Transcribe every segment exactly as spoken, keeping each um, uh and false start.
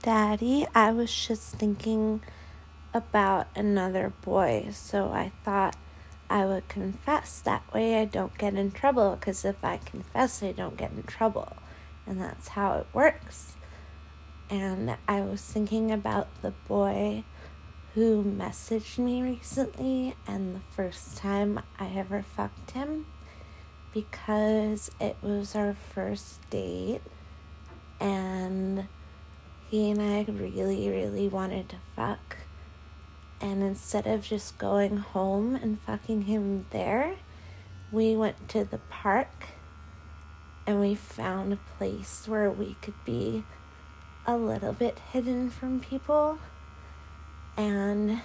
Daddy, I was just thinking about another boy, so I thought I would confess. That way I don't get in trouble, because if I confess, I don't get in trouble. And that's how it works. And I was thinking about the boy who messaged me recently, and the first time I ever fucked him, because it was our first date, and he and I really, really wanted to fuck. And instead of just going home and fucking him there, we went to the park and we found a place where we could be a little bit hidden from people. And,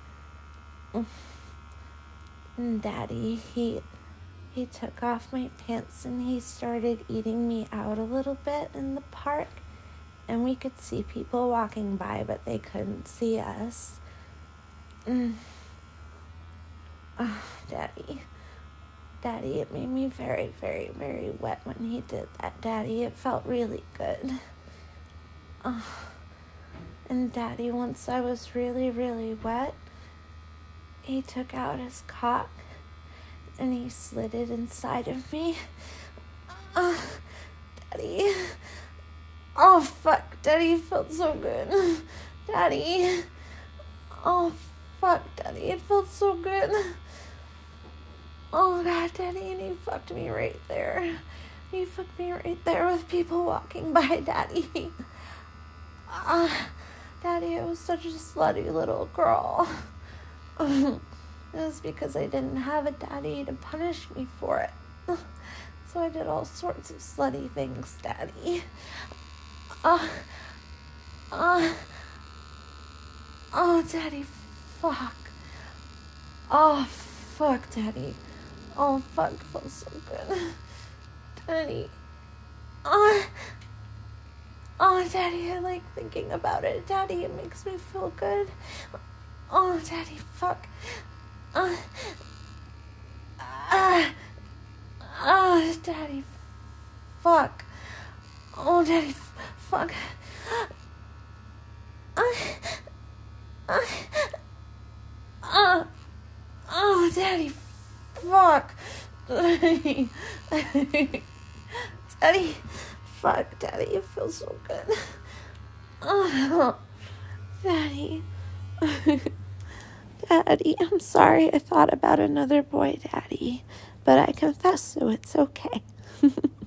and Daddy, he he took off my pants and he started eating me out a little bit in the park. And we could see people walking by, but they couldn't see us. Mm. Oh, Daddy. Daddy, it made me very, very, very wet when he did that, Daddy. It felt really good. Oh. And Daddy, once I was really, really wet, he took out his cock and he slid it inside of me. Oh, Daddy. Oh, fuck. Daddy felt so good. Daddy. Oh, fuck, Daddy. It felt so good. Oh, God, Daddy. And he fucked me right there. He fucked me right there with people walking by, Daddy. Ah, uh, Daddy, I was such a slutty little girl. It was because I didn't have a daddy to punish me for it. So I did all sorts of slutty things, Daddy. Oh, oh, oh, Daddy, fuck. Oh, fuck, Daddy. Oh, fuck, feels so good. Daddy. Oh, oh, Daddy, I like thinking about it. Daddy, it makes me feel good. Oh, Daddy, fuck. Oh, ah, oh, Daddy, fuck. Oh, Daddy, fuck. Uh, uh, uh, oh, Daddy, fuck. Daddy, Daddy, fuck, Daddy, it feels so good. Oh, Daddy. Daddy, I'm sorry I thought about another boy, Daddy, but I confess, so it's okay.